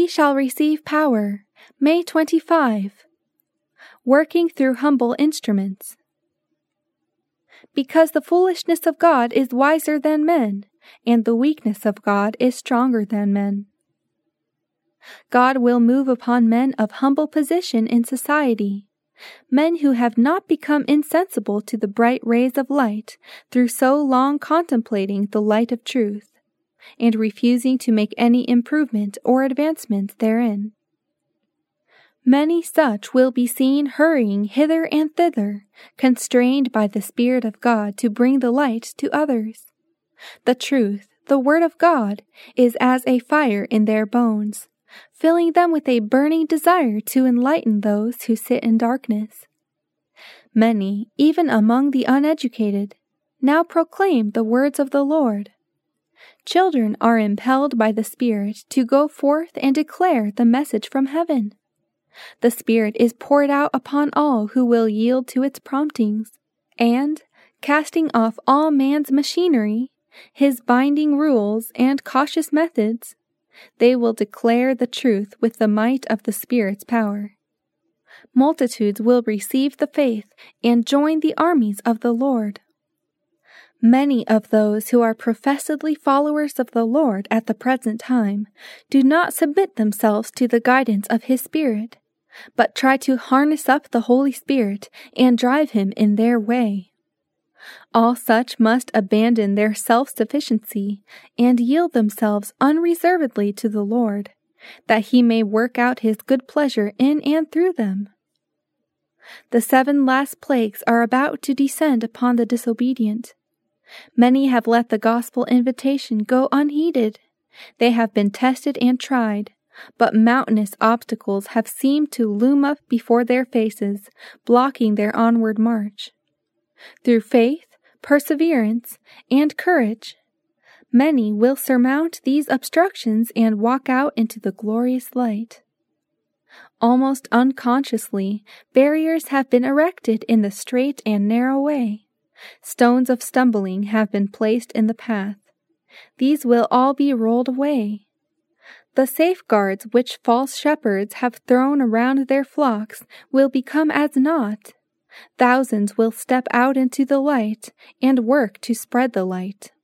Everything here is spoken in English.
Ye shall receive power. May 25. Working through humble instruments. Because the foolishness of God is wiser than men, and the weakness of God is stronger than men. God will move upon men of humble position in society, men who have not become insensible to the bright rays of light through so long contemplating the light of truth, and refusing to make any improvement or advancement therein. Many such will be seen hurrying hither and thither, constrained by the Spirit of God to bring the light to others. The truth, the Word of God, is as a fire in their bones, filling them with a burning desire to enlighten those who sit in darkness. Many, even among the uneducated, now proclaim the words of the Lord. Children are impelled by the Spirit to go forth and declare the message from heaven. The Spirit is poured out upon all who will yield to its promptings, and, casting off all man's machinery, his binding rules and cautious methods, they will declare the truth with the might of the Spirit's power. Multitudes will receive the faith and join the armies of the Lord. Many of those who are professedly followers of the Lord at the present time do not submit themselves to the guidance of His Spirit, but try to harness up the Holy Spirit and drive Him in their way. All such must abandon their self-sufficiency and yield themselves unreservedly to the Lord, that He may work out His good pleasure in and through them. The 7 last plagues are about to descend upon the disobedient. Many have let the gospel invitation go unheeded. They have been tested and tried, but mountainous obstacles have seemed to loom up before their faces, blocking their onward march. Through faith, perseverance, and courage, many will surmount these obstructions and walk out into the glorious light. Almost unconsciously, barriers have been erected in the straight and narrow way. Stones of stumbling have been placed in the path. These will all be rolled away. The safeguards which false shepherds have thrown around their flocks will become as naught. Thousands will step out into the light and work to spread the light.